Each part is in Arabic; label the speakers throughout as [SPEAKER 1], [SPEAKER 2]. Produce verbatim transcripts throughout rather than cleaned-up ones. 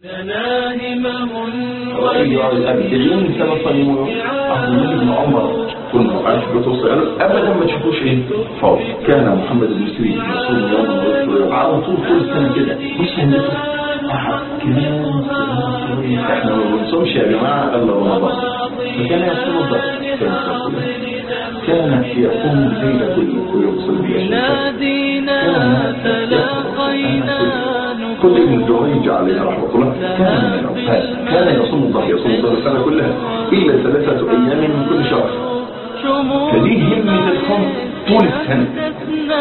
[SPEAKER 1] لنا همم
[SPEAKER 2] وإياه الأبدعين كانوا صليمون عبد الله بن عمر كنت عارف بتوصل أبدا ما تشوفوش إيه فوق. كان محمد بن سيرين رسول الله على طول كل سنة كده مش هندسة كلام احنا ما بنصومش يا جماعة إلا رمضان، فكان يصوم الضغط كان يقوم الليل كله ويوصل
[SPEAKER 1] نادينا تلاقينا
[SPEAKER 2] كل ابن جريج عليه رحمة الله كان من العباد، كان يصوم الضغط يصوم الضغط السنة كلها إلا ثلاثة أيام من كل شهر. فدي همة الخمر طول السنة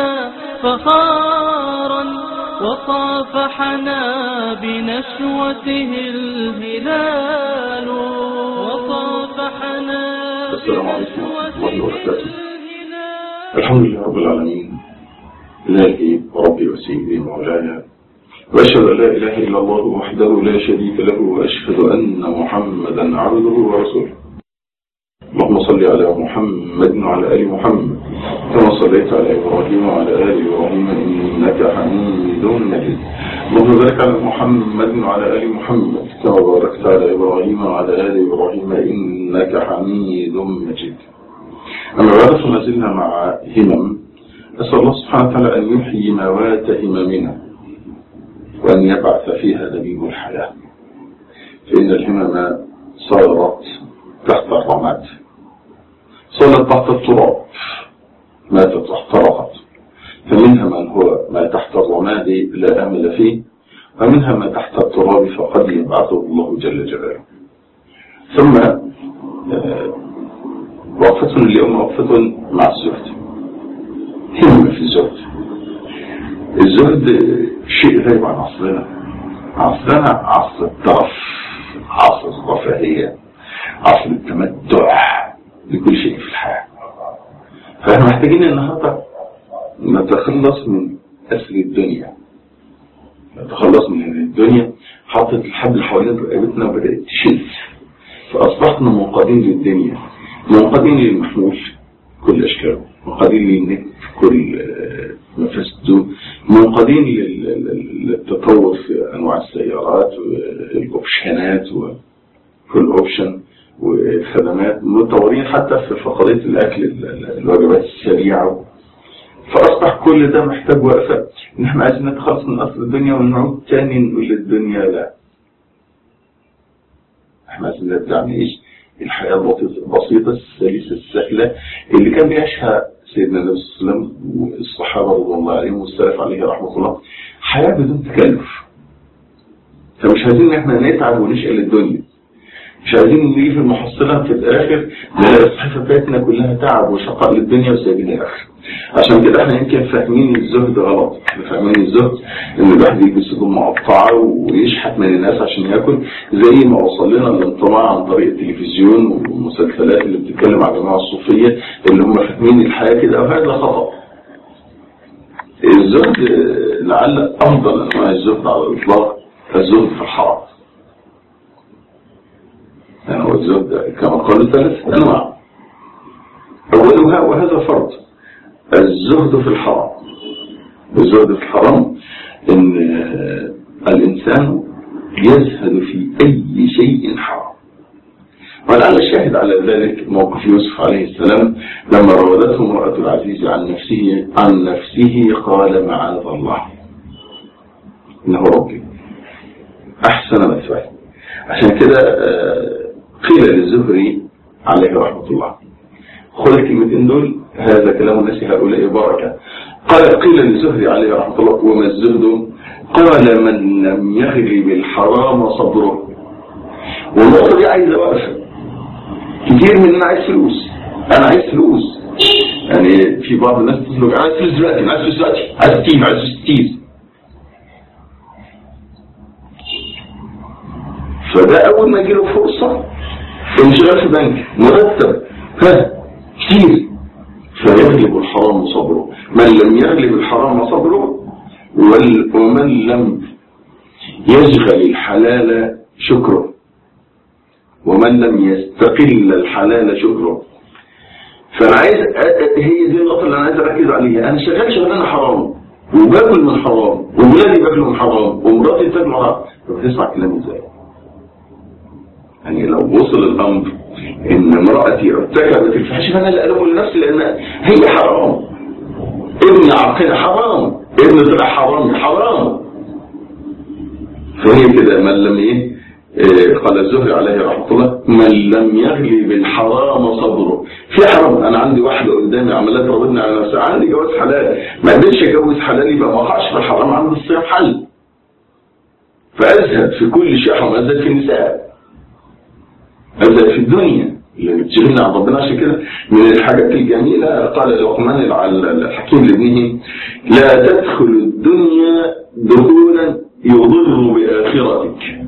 [SPEAKER 1] فخارا وصافحنا بنشوته الهلال وصافحنا.
[SPEAKER 2] السلام عليكم ورحمة الله وبركاته. الحمد لله رب العالمين، إلهي وربي وسيدي مولانا، وأشهد أن لا إله إلا الله وحده لا شريك له، وأشهد أن محمدا عبده ورسوله. اللهم صل على محمد وعلى آل محمد كما صليت على إبراهيم وعلى آل إبراهيم إنك حميد مجيد. اللهم بارك على محمد وعلى آل محمد كما باركت على إبراهيم وعلى آل إبراهيم إنك حميد مجيد. أما بعد، فما زلنا مع همم. أسأل الله سبحانه وتعالى أن يحيي موات هممنا وأن يبعث فيها دبيب الحياة، فإن الهمم صارت تحت الرماد، صارت تحت التراب، ماتت واحترقت. فمنها من هو ما تحت الرماد لا أمل فيه، ومنها ما تحت التراب فقد يبعثه الله جل جلاله. ثم وقفة اليوم وقفة مع الزهد. همم في الزهد. الزهد شيء غير عن عصرنا. عصرنا عصر الترف، عصر الرفاهية، عصر التمتع لكل شيء في الحياة. فاحنا محتاجين النهارده نتخلص من أسر الدنيا، نتخلص من الدنيا حاطت الحبل حوالين رقبتنا وبدأت تشد، فأصبحنا منقادين للدنيا، منقادين للمحمول كل أشكاله، منقادين للنت كل مفاسده، منقادين للتطور في أنواع السيارات والأوبشنات وكل أوبشن والخدمات، متطورين حتى في فقرات الأكل، الوجبات السريعة. فأصبح كل ده محتاج وقفة، إن احنا عايزين نتخلص من أصل الدنيا ونعود تاني نقول للدنيا لا، احنا عايزين نرجع نعيش الحياة البسيطة السلسة السهلة اللي كان بيعيشها سيدنا النبي صلى الله عليه وسلم والصحابة رضي الله عليهم والسلف عليه رحمة الله، حياة بدون تكلف. فمش عايزين ان احنا نتعب ونشقل الدنيا، مش عايزين نيجي في المحصلة في الآخر نلاقي الصحيفة بتاعتنا كلها تعب وشقاء للدنيا وسايبين الآخر. عشان كده احنا يمكن فاهمين الزهد غلط، فاهمين الزهد ان الواحد يلبس هدوم مقطعة ويشحت من الناس عشان ياكل، زي ما وصل لنا الانطباع عن طريق التلفزيون والمسلسلات اللي بتتكلم عن الجماعة الصوفية اللي هم فاهمين الحياة كده، وهذا خطأ. الزهد لعل افضل انواع الزهد على الاطلاق الزهد في الحرام. يعني هو الزهد كما قالوا ثلاث انواع، اولها وهذا فرض الزهد في الحرام. الزهد في الحرام ان الانسان يزهد في اي شيء حرام. ولعل الشاهد على ذلك موقف يوسف عليه السلام لما راودته امرأة العزيز عن نفسه عن نفسه قال معاذ الله انه ربي احسن مثواي. عشان كده قيل للزهري عليه رحمة الله، خذ الكلمتين دول، هذا كلام الناس هؤلاء بركة. قال قيل للزهري عليه رحمة الله وما الزهد؟ قال من لم يغلب الحرام صبره. والنقطة دي عايزة وقفة. كتير مننا عايز فلوس، انا عايز فلوس، يعني في بعض الناس تقول لك عايز فلوس دلوقتي، عايز فلوس دلوقتي، عايز تيز عايز تيز. فده اول ما يجي له فرصة انشغال في بنك مرتب ها كتير، فيغلب الحرام صبره. من لم يغلب الحرام صبره ومن لم يشغل الحلال شكره ومن لم يستقل الحلال شكره. فانا عايز، هي دي النقطه اللي انا عايز اركز عليها. انا شغال شغلانه حرام، وباكل من حرام وولادي باكلوا من حرام ومراتي بتاكل من حرام، طب هتسمع كلامي ازاي؟ يعني لو وصل الامر ان امرأتي ارتكبت الفحش فانا اللي الوم لنفسي لان هي حرام، ابن عقيل حرام، ابن طلع حرام حرام. فهي كده من لم ايه قال الزهري عليه رحمه الله من لم يغلي بالحرام صبره. في حرام، انا عندي واحده قدامي عماله تراودني على نفسها، عندي جواز حلال ما قدرتش اتجوز حلال يبقى ما اقعش في الحرام، عندي الصيام حل. فازهد في كل شيء حرام، ازهد في النساء، ازهد في الدنيا اللي بتشغلنا عن ربنا. عشان كده من الحاجات الجميله قال لقمان الحكيم لابنه لا تدخل الدنيا دخولا يضر باخرتك.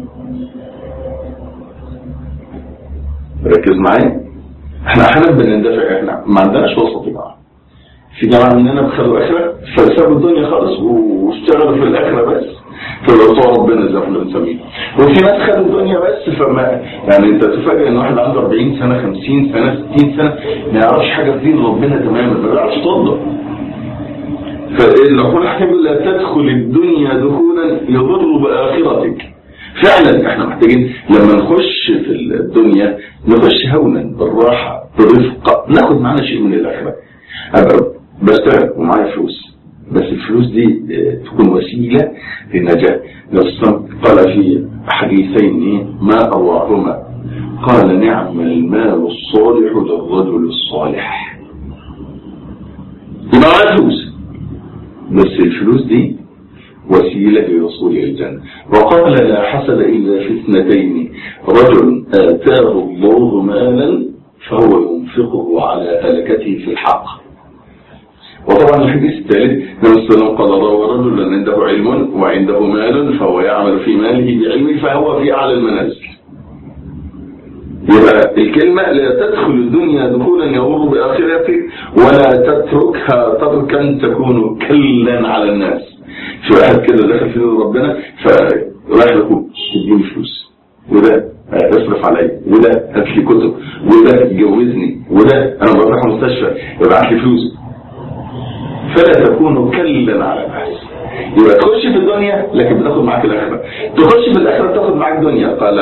[SPEAKER 2] ركز معايا، احنا احيانا بنندفع، احنا ما عندناش وسط بقى. في جماعه مننا بخلوا اخره فسابوا الدنيا خالص واشتغلوا في الاخره بس، فلو ربنا زي ما بنسميه. وفي ناس خدوا الدنيا بس، فما يعني انت تفاجئ ان واحد عنده أربعين سنه خمسين سنه ستين سنه ما يعرفش حاجه في دين ربنا تماما، ما يعرفش يطبق. فالعقول الحكيم يقول لا تدخل الدنيا دخولا يضر باخرتك. فعلا احنا محتاجين لما نخش في الدنيا نخش هونا بالراحه برفقه، ناخد معنا شيء من الاخره. ابقى بشتغل ومعايا فلوس، بس الفلوس دي تكون وسيله للنجاه. قال في حديثين ايه ما اروعهما، قال نعم المال الصالح للرجل الصالح. يبقى معايا فلوس بس الفلوس دي وسيلة للوصول إلى الجنة. وقال لا حسد إلا في اثنتين، رجل آتاه الله مالا فهو ينفقه على هلكته في الحق. وطبعا الحديث الثالث النبي صلى الله عليه وسلم قال ورجل عنده علم وعنده مال فهو يعمل في ماله بعلمه فهو في أعلى المنازل. يبقى الكلمة لا تدخل الدنيا دخولا يضر بآخرتك ولا تتركها تركا تكون كلا على الناس. في واحد كده دخل في دين ربنا فراح له تديني فلوس، وده اصرف عليا، وده هات لي كتب، وده اتجوزني، وده انا بروح مستشفى يبعت لي فلوس. فلا تكون كلا على الناس. يبقى تخش في الدنيا لكن بتاخد معاك الاخره، تخش في الاخره تاخد معاك الدنيا. قال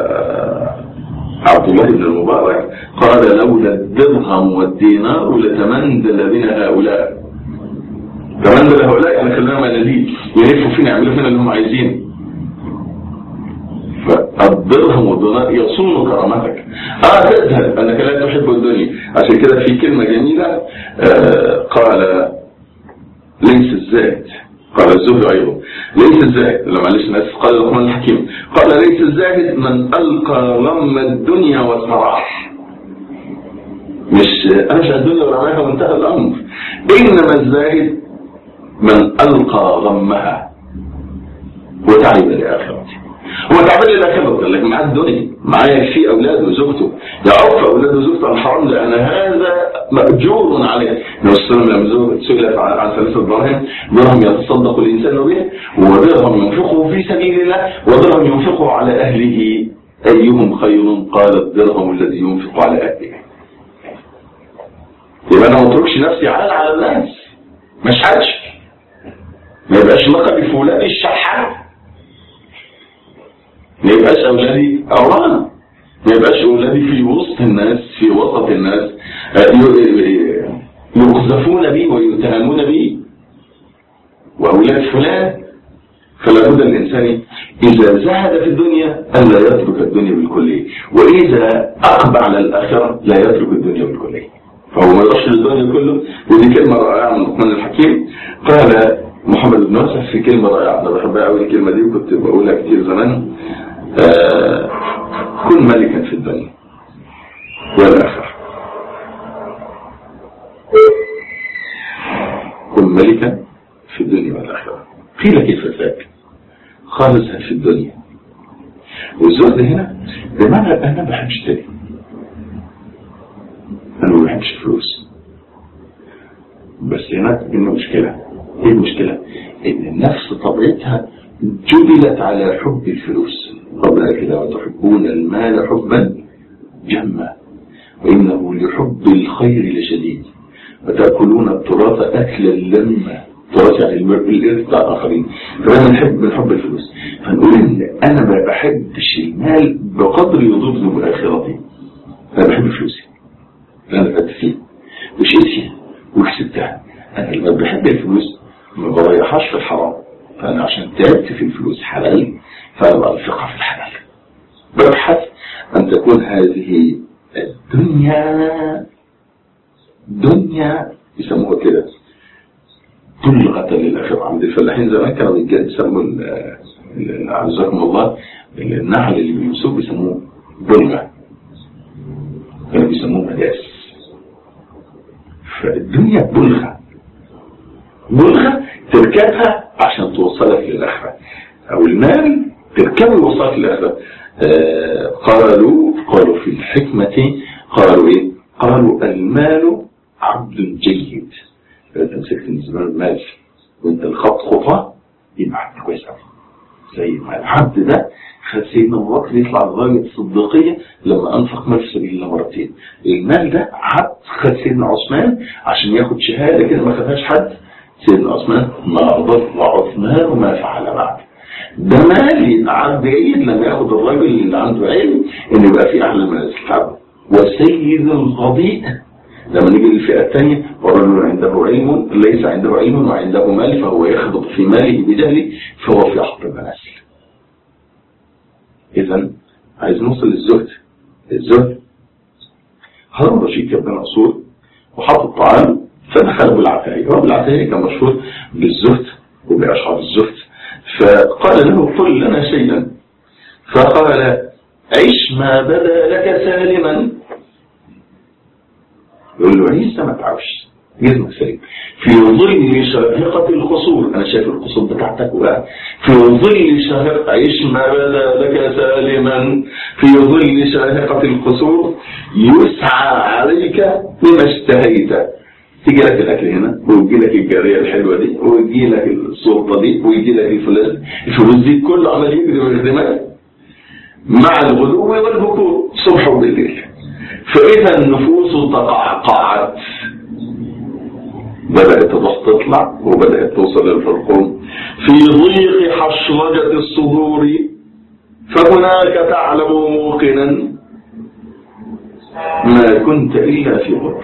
[SPEAKER 2] عبد الله بن المبارك قال لولا الدرهم والدينار لتمندل بنا هؤلاء. تمندل هؤلاء يعني خلينا مناديل يلفوا فينا يعملوا فينا اللي هم عايزينه. فالدرهم والدينار يصون كرامتك. اه تذهب انك لا تحب الدنيا. عشان كده في كلمه جميله آه قال ليس الزاهد، قال الزهري ايضا ليس الزاهد، لا معلش انا اسف، قال لقمان الحكيم قال ليس الزاهد من القى غم الدنيا والفرح. مش انا مش الدنيا ورماها وانتهى الامر، انما الزاهد من القى غمها وتعب لاخرته. هو تعبان للاخره لكن معاه الدنيا، معايا في اولاده وزوجته، يعف اولاده وزوجته عن الحرام لان هذا ماجور عليه. النبي صلى الله عليه وسلم سئل عن ثلاثه دراهم، درهم يتصدق الانسان به، ودرهم ينفقه في سبيل الله، ودرهم ينفقه على اهله، ايهم خير؟ قال الدرهم الذي ينفق على اهله. يبقى انا ما اتركش نفسي عال على الناس، مش حاجه ما يبقاش لقبي في ولادي الشحات، ما يبقاش أولادي أورانا، ما يبقاش أولادي في وسط الناس في وسط الناس يقذفون بي ويتهمون بي وأولاد فلان. فلا بد الإنسان إذا زهد في الدنيا أن لا يترك الدنيا بالكلية، وإذا أقبل على الآخرة لا يترك الدنيا بالكلية، فهو ما يروحش للدنيا كله. ودي كلمة رائعة من لقمان الحكيم. قال محمد بن ناصح في كلمة رائعة أنا بحبها قوي الكلمة دي وكنت بقولها كتير زمان، آه كن ملكا في الدنيا والآخرة. كن ملكا في الدنيا والآخرة. قيل كيف ذاك؟ قال ازهد في الدنيا. والزهد هنا بمعنى أنا ما بحبش تاني، أنا ما بحبش فلوس، بس هنا إنه مشكلة. ايه المشكلة؟ ان النفس طبيعتها جبلت على حب الفلوس. ربنا كده وتحبون المال حبا جما وإنه لحب الخير لشديد وتأكلون التراث أكلا لما تراث يعني الإرث بتاع الآخرين. فلما نحب بنحب الفلوس فنقول إن أنا ما بحبش المال بقدر يضرني بآخرتي. أنا بحب فلوسي، أنا بحب فيه وشيت فيها وكسبتها. أنا لما بحب الفلوس ما بريحهاش في الحرام، فأنا عشان تعبت في الفلوس حلال فأنا بأنفقها في الحلال. ببحث أن تكون هذه الدنيا دنيا يسموها كده بلغة للآخرة. عند الفلاحين زمان كانوا بيسموا عزكم الله النعل اللي بيمسوه بيسموه بلغة، كانوا بيسموه مداس. فالدنيا بلغة بلغة تركبها عشان توصلك للآخرة، أو المال تركبه يوصلك للآخرة. آه قالوا قالوا في الحكمة قالوا إيه؟ قالوا المال عبد جيد. إذا مسكت نسبة المال وانت الخط خطأ يبقى عبد كويس قوي. زي ما العبد ده خد سيدنا ابو بكر يطلع لغاية الصديقية لما انفق مال في سبيل الله مرتين. المال ده عبد خد سيدنا عثمان عشان ياخد شهادة كده ما خدهاش حد. سيدنا عثمان ما ضل وعثمان وما فعل بعد. ده مال يبقى عبد جيد لما ياخد الراجل اللي عنده علم ان يبقى في اعلى منازل العبد. وسيد الغضيء لما نيجي للفئة الثانية ورجل عنده علم ليس عنده علم وعنده مال فهو يخبط في ماله بجهله فهو في أحط المنازل. إذا عايز نوصل للزهد. الزهد هارون الرشيد كان بين أصول وحط الطعام فدخل بالعتاهية. وبالعتاهية كان مشهور بالزهد وبأشعار الزهد. فقال له قل لنا شيئا، فقال عيش ما بدا لك سالما. يقول له عيش ما تعوش جسمك سليم في ظل شاهقة القصور. انا شايف القصور بتاعتك بقى في ظل شاهقة. عيش ما بدا لك سالما في ظل شاهقة القصور يسعى عليك بما اشتهيت. تيجي لك الاكل هنا ويجي لك الجارية الحلوة دي ويجي لك السلطة دي ويجي لك الفلوس الفلوس دي كله عمال يجري من الدماغ مع الغدو والبكور صبح وبالليل. فإذا النفوس تقعقعت بدأت تروح تطلع وبدأت توصل للحلقوم في ضيق حشرجة الصدور فهناك تعلم موقنا ما كنت إلا في غرف.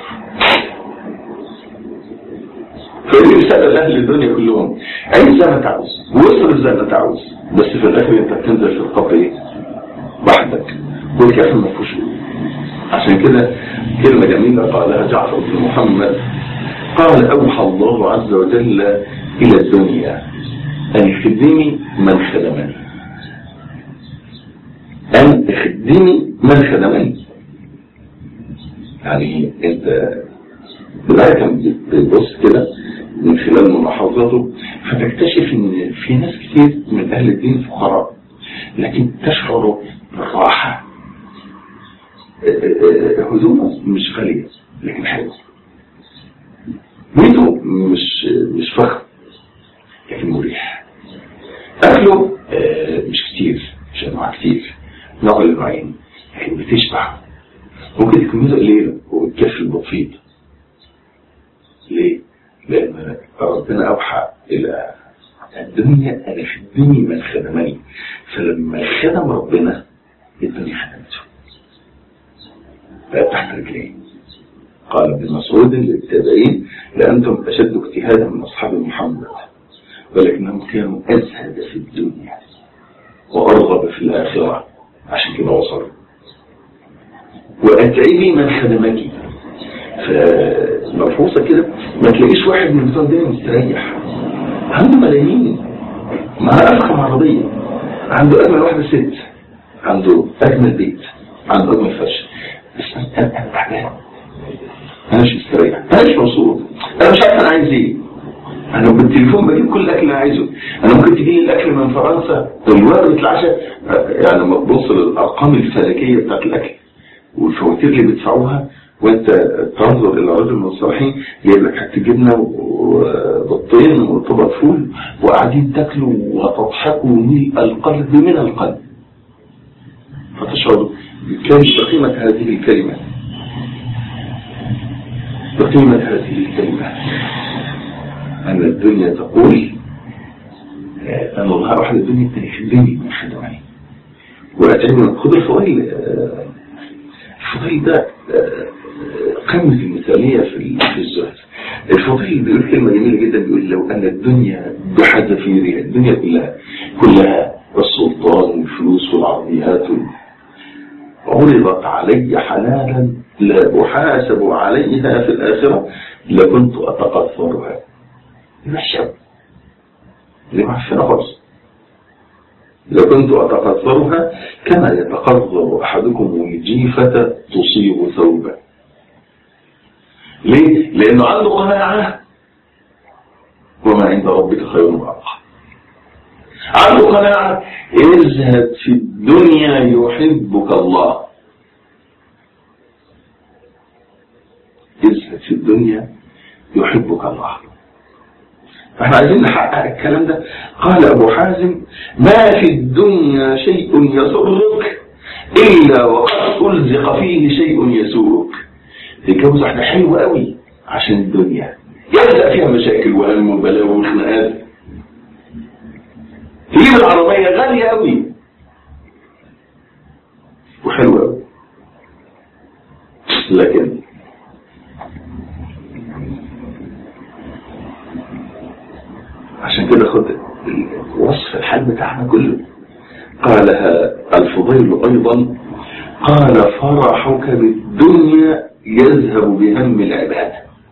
[SPEAKER 2] فإذا رسالة لأهل الدنيا كلهم أي زي ما تعوز واصرف زي ما تعوز، بس في الآخر أنت بتنزل في القبر وحدك والكافر ما فيهوش. عشان كده كلمة جميلة قالها جعفر بن محمد قال أوحى الله عز وجل إلى الدنيا أن اخدمي من خدمني، أن اخدمي من خدمني. يعني أنت بالآية كان بتبص كده من خلال ملاحظاته فتكتشف أن في ناس كتير من أهل الدين فقراء لكن تشعر بالراحة. هدومه مش غالية لكن حلوة، بيته مش مش فخم لكن مريح، أكله مش كتير مش أنواع كتير نوع النوعين لكن بتشبع. ممكن تكون ميزة قليلة وبتكفي البطفيط. ليه؟ لأن ربنا أوحى إلى الدنيا أن اخدمي من خدمني. فلما خدم ربنا الدنيا خدمته بقى تحت رجليه. قال ابن مسعود للتابعين لأنتم أشد اجتهادا من أصحاب محمد ولكنهم كانوا أزهد في الدنيا وأرغب في الآخرة عشان كده وصلوا. وأتعبي من خدمك. فملحوظة كده ما تلاقيش واحد من بتوع الدنيا مستريح عنده ملايين معاه أفخم عربية عنده أجمل واحدة ست عنده أجمل بيت عنده أجمل فرش بس أنا تعبان أنا مش مستريح أنا مش مبسوط أنا مش عارف أنا عايز إيه. أنا بالتليفون بجيب كل الأكل اللي عايزه. أنا ممكن تجيلي الأكل من فرنسا الوجبة العشاء يعني لما تبص للأرقام الفلكية بتاعت الأكل والفواتير اللي بيدفعوها وانت تنظر الى رجل من الصالحين جايب لك حته جبنه وبطين وطبق فول وقاعدين تاكلوا وتضحكوا من القلب من القلب فتشعر بقيمه هذه الكلمه بقيمه هذه الكلمه. أن الدنيا تقول أن الله أحد الدنيا التاني خدني من خدماني وأتعبنا. خذ الفضيل، الفضيل ده قمة المثالية في الزهد. الفضيل بيقول كلمة جميلة جدا، بيقول لو أن الدنيا بحذافيرها، الدنيا كلها كلها السلطان والفلوس والعربيات عرضت علي حلالا لا أحاسب عليها في الآخرة لكنت أتقصرها. المحشب اللي معفنة خالص، لكنت أتقصرها كما يتقصر أحدكم الجيفة تصيب ثوبه. ليه؟ لأنه عنده قناعة وما عند ربك خير وأبقى. عنده قناعة اذهب في الدنيا يحبك الله، اذهب في الدنيا يحبك الله. فاحنا عايزين نحقق الكلام ده. قال أبو حازم ما في الدنيا شيء يسرك إلا وقد ألزق فيه شيء يسوءك. تتجوز واحدة حلوة قوي عشان الدنيا يلزق فيها مشاكل وهم وبلاوي وخناقات. تجيب العربية غالية قوي وحلوة قوي، لكن عشان كده خد وصف الحال بتاعنا كله. قالها الفضيل أيضا، قال فرحك بالدنيا يذهب بهم العبادة.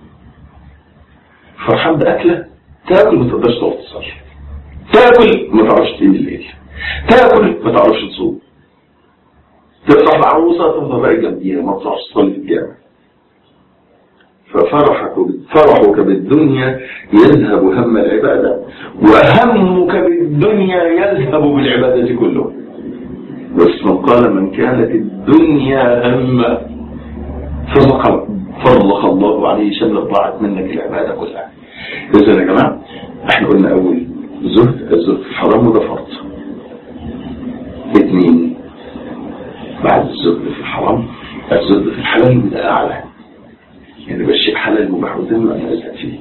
[SPEAKER 2] فرحان بأكلة تاكل ما تقدرش تقعد تصلي، تاكل ما تعرفش تقيم الليل، تاكل ما تعرفش تصوم، تفرح بعروسة تفضل بقى جنبيها ما تعرفش تصلي في الجامع. ففرحك فرحك بالدنيا يذهب هم العبادة وهمك بالدنيا يذهب بالعبادة كله. بس من قال من كانت الدنيا همه فرق الله عليه شمل ضاعت منك العبادة كلها. إذن يا جماعة احنا قلنا أول زهد الزهد في الحرام وده فرض. اثنين بعد الزهد في الحرام الزهد في الحلال وده أعلى، يعني بالشيء حلال مباح وذنب أنا أزهد فيه،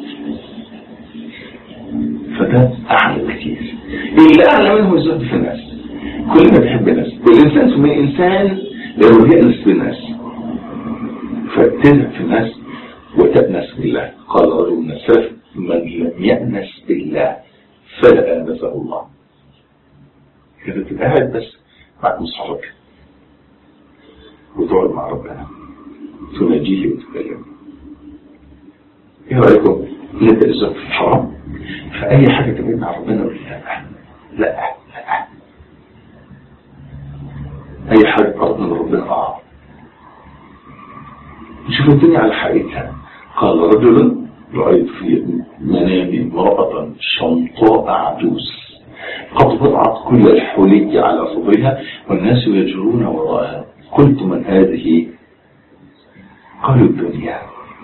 [SPEAKER 2] فده أعلى كتير. اللي أعلى منه الزهد في الناس. كلنا بنحب الناس، والإنسان سمي إنسان لأنه يأنس بالناس، فتنهى في الناس وتأنس بالله. قال رجل من السلف من لم يأنس بالله فلا آنسه الله. كده تبقى قاعد بس معك مصحفك وتقعد مع ربنا تناجيه وتكلمه. ايه رأيكم نبدأ الزهد في الحرام؟ فأي حاجة تبعدنا عن ربنا نقول لا لا لا. أي حاجة تقربنا من ربنا اه نشوف الدنيا على حقيقتها. قال رجل رأيت في منامي امرأة شمطاء عجوز قد وضعت كل الحلي على صدرها والناس يجرون وراءها. قلت من هذه؟ قالوا الدنيا.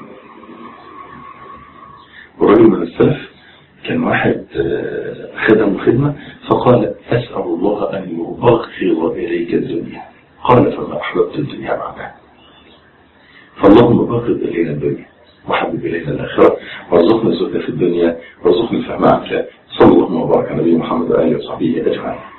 [SPEAKER 2] ورجل من السلف كان واحد خدم خدمة فقال أسأل الله أن يبغض إليك الدنيا. قال فما أحببت الدنيا بعدها. فاللهم بغض إلينا الدنيا وحبب إلينا الآخرة وارزقنا الزهد في الدنيا وارزقنا الفهم عنك. صلى الله وبارك على نبينا محمد وآله وصحبه أجمعين.